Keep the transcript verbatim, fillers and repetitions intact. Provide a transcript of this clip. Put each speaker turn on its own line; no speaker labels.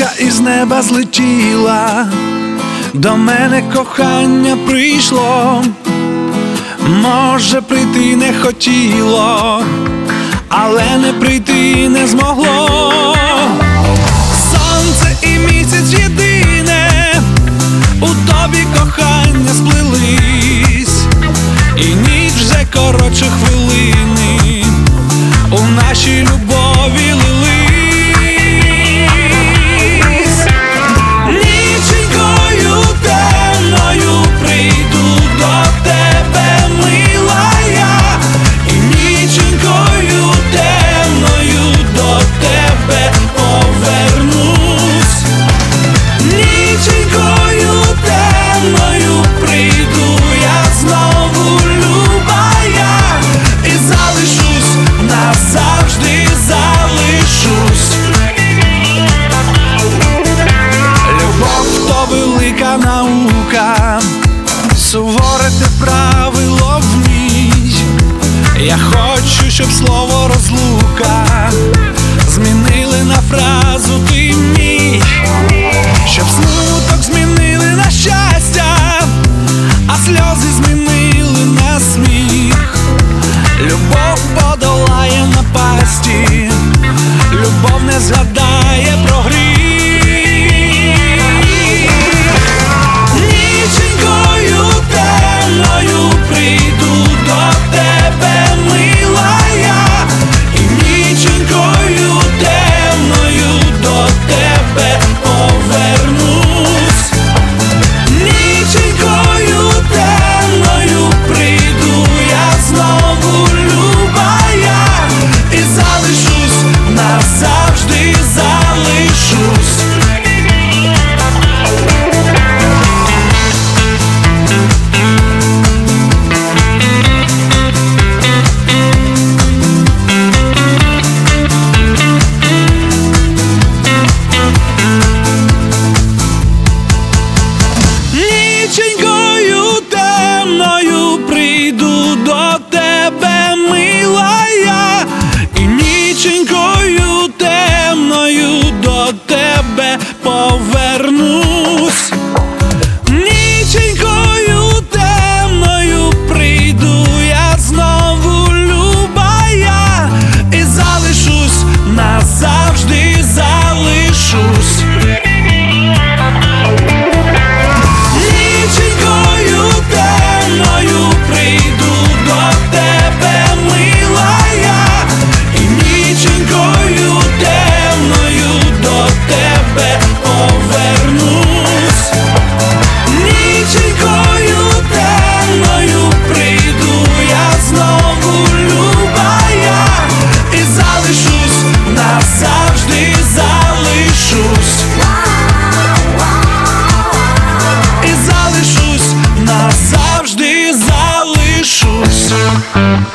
зірка із неба злетіла, до мене кохання прийшло, може прийти не хотіло, але не прийти не змогло. Сонце і місяць єдине, у тобі кохання сплелись, і ніч вже коротше хвилини у нашій любові лились. Ніченькою темною прийду до тебе, мила я, і ніченькою темною до тебе повернусь. Ніченькою темною прийду я знову, люба я, і залишусь, назавжди залишусь. Любов то велика наука, суворе те правило в ній. Я хочу, щоб слово розлука змінили на фразу ти мій, щоб смуток змінили на щастя, а сльози змінили на сміх. Любов подолає напасті, любов не згадає про гріх. Ніченькою темною прийду до тебе, мила я, і ніченькою темною до тебе повернусь. Ніченькою темною прийду я знову, люба я, і залишусь, назавжди залишусь. Ніченькою темною прийду до тебе, мила я, і ніченькою темною до тебе повернусь. Ніченькою темною прийду я знову, люба я, і залишусь, назавжди залишусь. Ніченькою темною прийду до тебе, мила я, і ніченькою темною до тебе повернусь. Ніченькою темною прийду я знову, люба я, і залишусь, назавжди залишусь. І залишусь, назавжди залишусь.